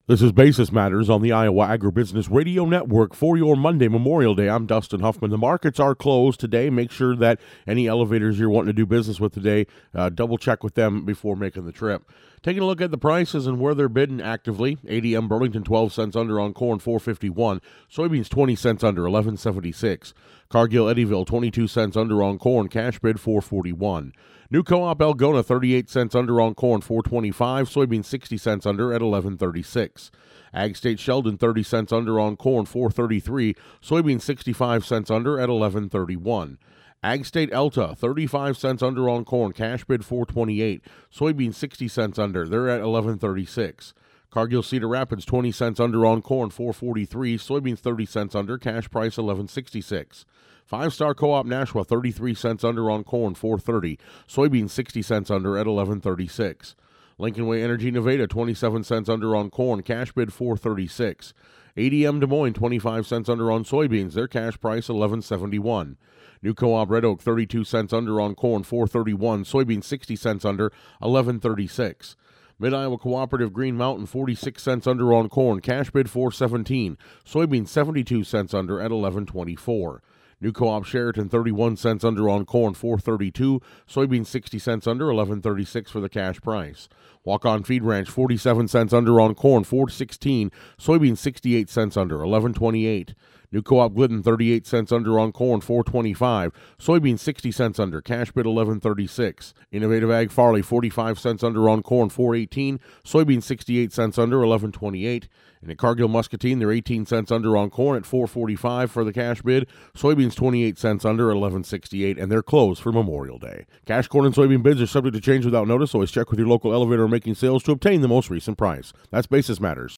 This is Basis Matters on the Iowa Agribusiness Radio Network for your Monday, Memorial Day. I'm Dustin Huffman. The markets are closed today. Make sure that any elevators you're wanting to do business with today, double check with them before making the trip. Taking a look at the prices and where they're bidding actively. ADM Burlington 12 cents under on corn, $4.51. Soybeans 20 cents under, $11.76. Cargill Eddyville 22 cents under on corn, cash bid $4.41. New Co-op Algona 38 cents under on corn, $4.25. Soybeans 60 cents under at $11.36. Ag State Sheldon 30 cents under on corn, $4.33. Soybeans 65 cents under at $11.31. Ag State Elta 35 cents under on corn, cash bid $4.28. Soybeans 60 cents under, they're at $11.36. Cargill Cedar Rapids 20 cents under on corn, $4.43. Soybeans 30 cents under, cash price $11.66. Five Star Co-op Nashua 33 cents under on corn, $4.30. Soybeans 60 cents under at $11.36. Lincoln Way Energy Nevada 27 cents under on corn, cash bid $4.36. ADM Des Moines 25 cents under on soybeans, their cash price $11.71. New Co-op Red Oak 32 cents under on corn, $4.31. Soybeans 60 cents under, $11.36. Mid-Iowa Cooperative Green Mountain 46 cents under on corn, cash bid $4.17. Soybeans 72 cents under at $11.24. New Co-op Sheraton 31 cents under on corn, $4.32. Soybeans 60 cents under, $11.36 for the cash price. Walk-On Feed Ranch 47 cents under on corn, $4.16. Soybeans 68 cents under, $11.28. New Co-op Glidden 38 cents under on corn, $4.25. Soybeans 60 cents under, cash bid $11.36. Innovative Ag Farley 45 cents under on corn, $4.18. Soybeans 68 cents under, $11.28. And at Cargill Muscatine, they're 18 cents under on corn at $4.45 for the cash bid. Soybeans 28 cents under, $11.68, and they're closed for Memorial Day. Cash corn and soybean bids are subject to change without notice. Always check with your local elevator making sales to obtain the most recent price. That's Basis Matters.